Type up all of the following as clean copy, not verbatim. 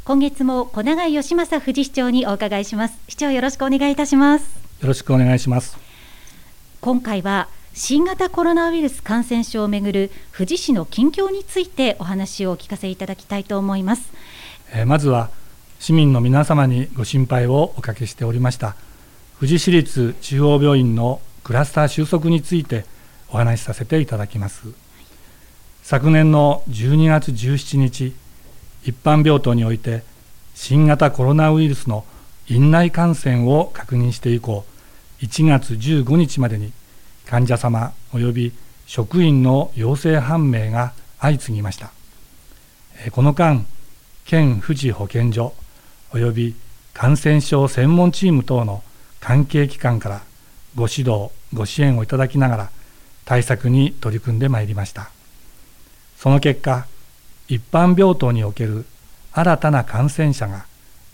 今月も小永井義正富士市長にお伺いします。市長、よろしくお願いいたします。 よろしくお願いします。 今回は新型コロナウイルス感染症をめぐる富士市の近況についてお話をお聞かせいただきたいと思います。 まずは市民の皆様にご心配をおかけしておりました富士市立中央病院のクラスター収束についてお話しさせていただきます。昨年の12月17日、一般病棟において新型コロナウイルスの院内感染を確認して以降、1月15日までに患者様および職員の陽性判明が相次ぎました。この間、県富士保健所および感染症専門チーム等の関係機関からご指導ご支援をいただきながら対策に取り組んでまいりました。その結果、一般病棟における新たな感染者が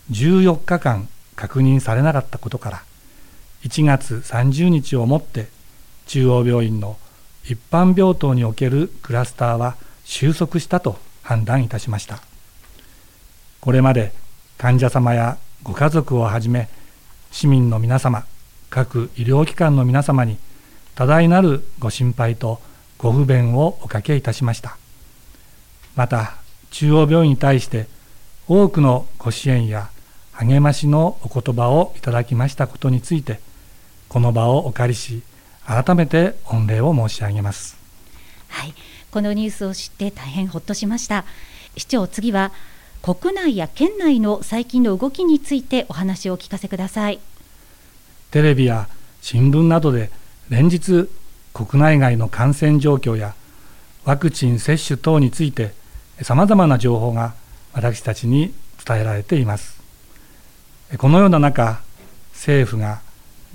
14日間確認されなかったことから、1月30日をもって中央病院の一般病棟におけるクラスターは収束したと判断いたしました。これまで患者様やご家族をはじめ市民の皆様、各医療機関の皆様に多大なるご心配とご不便をおかけいたしました。また中央病院に対して多くのご支援や励ましのお言葉をいただきましたことについて、この場をお借りし改めて御礼を申し上げます。 はい、このニュースを知って大変ほっとしました。市長、次は国内や県内の最近の動きについてお話をお聞かせください。 テレビや新聞などで連日国内外の感染状況やワクチン接種等についてさまざまな情報が私たちに伝えられています。このような中、政府が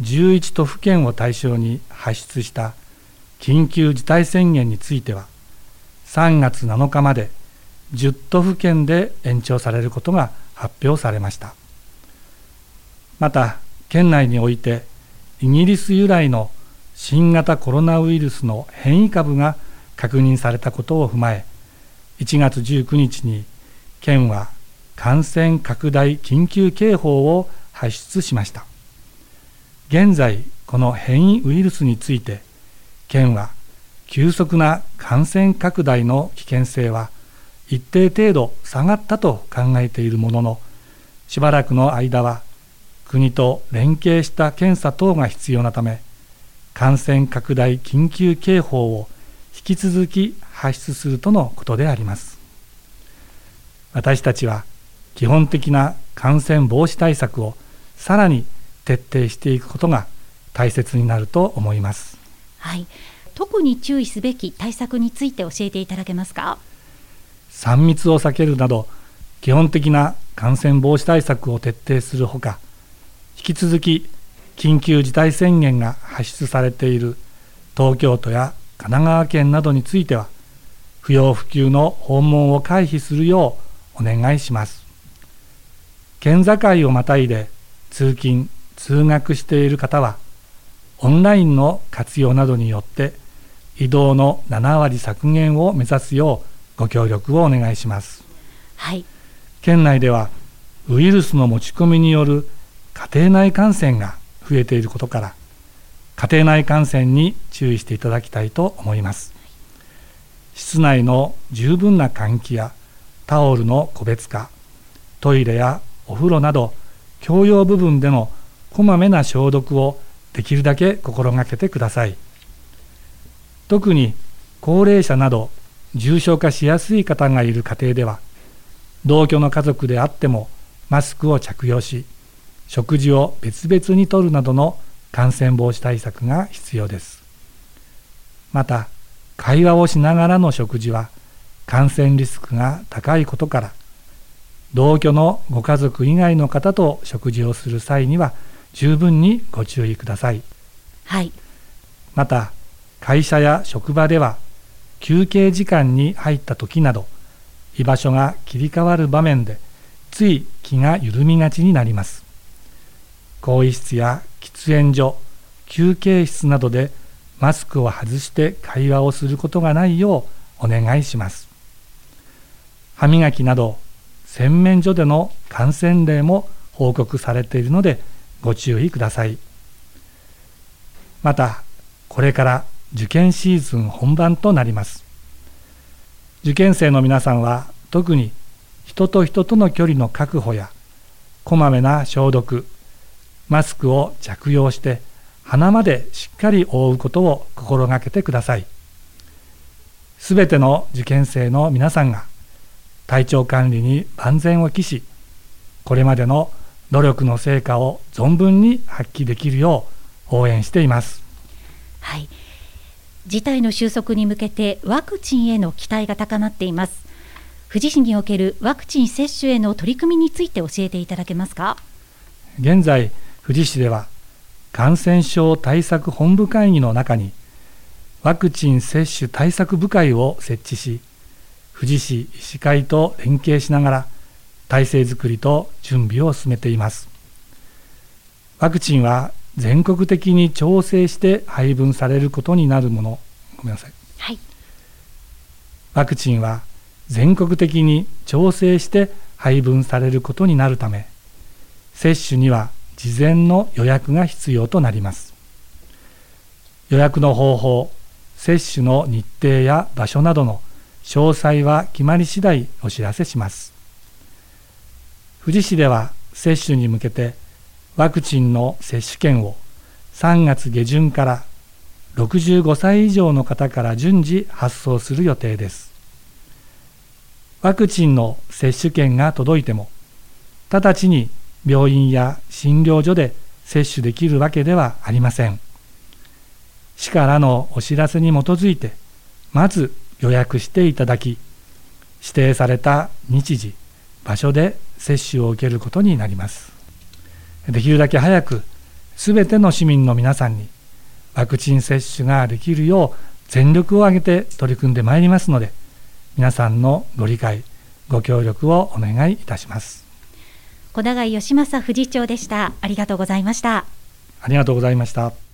11都府県を対象に発出した緊急事態宣言については3月7日まで10都府県で延長されることが発表されました。また県内においてイギリス由来の新型コロナウイルスの変異株が確認されたことを踏まえ、1月19日に県は感染拡大緊急警報を発出しました。現在この変異ウイルスについて県は急速な感染拡大の危険性は一定程度下がったと考えているものの、しばらくの間は国と連携した検査等が必要なため、感染拡大緊急警報を引き続き発出するとのことであります。私たちは基本的な感染防止対策をさらに徹底していくことが大切になると思います。 はい、特に注意すべき対策について教えていただけますか。 3密を避けるなど基本的な感染防止対策を徹底するほか、引き続き緊急事態宣言が発出されている東京都や神奈川県などについては、不要不急の訪問を回避するようお願いします。県境をまたいで通勤・通学している方は、オンラインの活用などによって移動の7割削減を目指すようご協力をお願いします。 はい、 県内ではウイルスの持ち込みによる家庭内感染が増えていることから、家庭内感染に注意していただきたいと思います。室内の十分な換気やタオルの個別化、トイレやお風呂など共用部分でのこまめな消毒をできるだけ心がけてください。特に高齢者など重症化しやすい方がいる家庭では、同居の家族であってもマスクを着用し、食事を別々にとるなどの感染防止対策が必要です。また、会話をしながらの食事は感染リスクが高いことから、同居のご家族以外の方と食事をする際には十分にご注意ください。 はい、 また、会社や職場では休憩時間に入った時など、居場所が切り替わる場面でつい気が緩みがちになります。更衣室や喫煙所、休憩室などでマスクを外して会話をすることがないようお願いします。歯磨きなど洗面所での感染例も報告されているのでご注意ください。また、これから受験シーズン本番となります。受験生の皆さんは特に人と人との距離の確保やこまめな消毒、マスクを着用して鼻までしっかり覆うことを心がけてください。すべての受験生の皆さんが体調管理に万全を期し、これまでの努力の成果を存分に発揮できるよう応援しています。 はい、事態の収束に向けてワクチンへの期待が高まっています。富士市におけるワクチン接種への取り組みについて教えていただけますか。 現在、富士市では感染症対策本部会議の中にワクチン接種対策部会を設置し、富士市医師会と連携しながら体制づくりと準備を進めています。ワクチンは全国的に調整して配分されることになるもの、 はい、 ワクチンは全国的に調整して配分されることになるため、接種には事前の予約が必要となります。予約の方法、接種の日程や場所などの詳細は決まり次第お知らせします。富士市では接種に向けてワクチンの接種券を3月下旬から65歳以上の方から順次発送する予定です。ワクチンの接種券が届いても、直ちに病院や診療所で接種できるわけではありません。市からのお知らせに基づいて、まず予約していただき、指定された日時、場所で接種を受けることになります。できるだけ早く、すべての市民の皆さんにワクチン接種ができるよう全力を挙げて取り組んでまいりますので、皆さんのご理解、ご協力をお願いいたします。 小永義正富士長でした。ありがとうございました。 ありがとうございました。